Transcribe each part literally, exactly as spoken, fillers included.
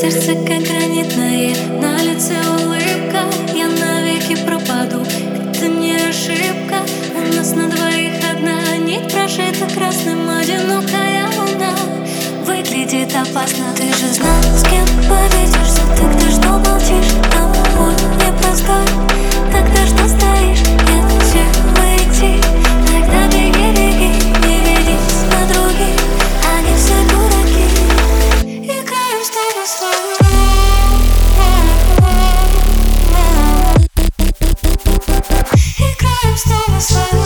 Сердце как гранитное, на лице улыбка. Я навеки пропаду, это не ошибка. У нас на двоих одна нить прошита красным, одинокая луна выглядит опасно. Ты же знал, с кем поведешься, тогда что молчишь? А мой непростой, тогда что стоишь? Нет силы идти, тогда беги, беги, не ведись на других, они все дураки. Играем с тобой свою Играем с тобой свою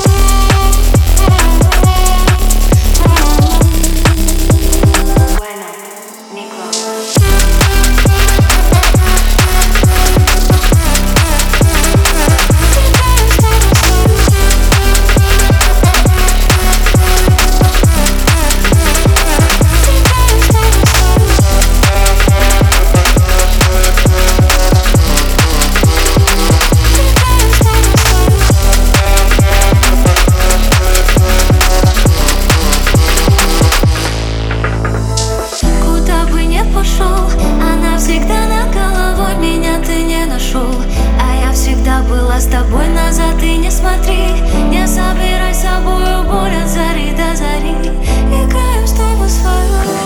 пошел, она всегда над головой, меня ты не нашел. А я всегда была с тобой, назад и не смотри. Не собирай с собою боль от зари до зари. Играем с тобой свою